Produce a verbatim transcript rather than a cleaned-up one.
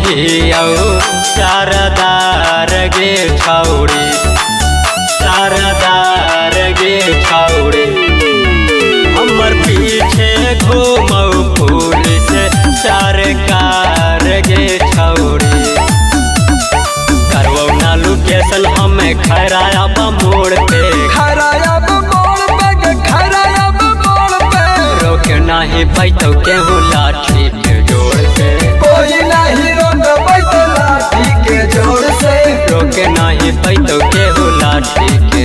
शारदार गे छौड़ी शारदार गे छौड़ी हमर पीछे घूमौ पुलिस सरकार गे छौड़ी करवौ ना लोकेशन हमें खैराब मोड़ पे खैराब मोड़ पे गे खैराब मोड़ पे रोक नहीं पैतौ केहू लाठी के जोड़ से कोई नहीं रोक पैतो लाठी के जोड़ से रोक नहीं पैतौ केहू लाठी के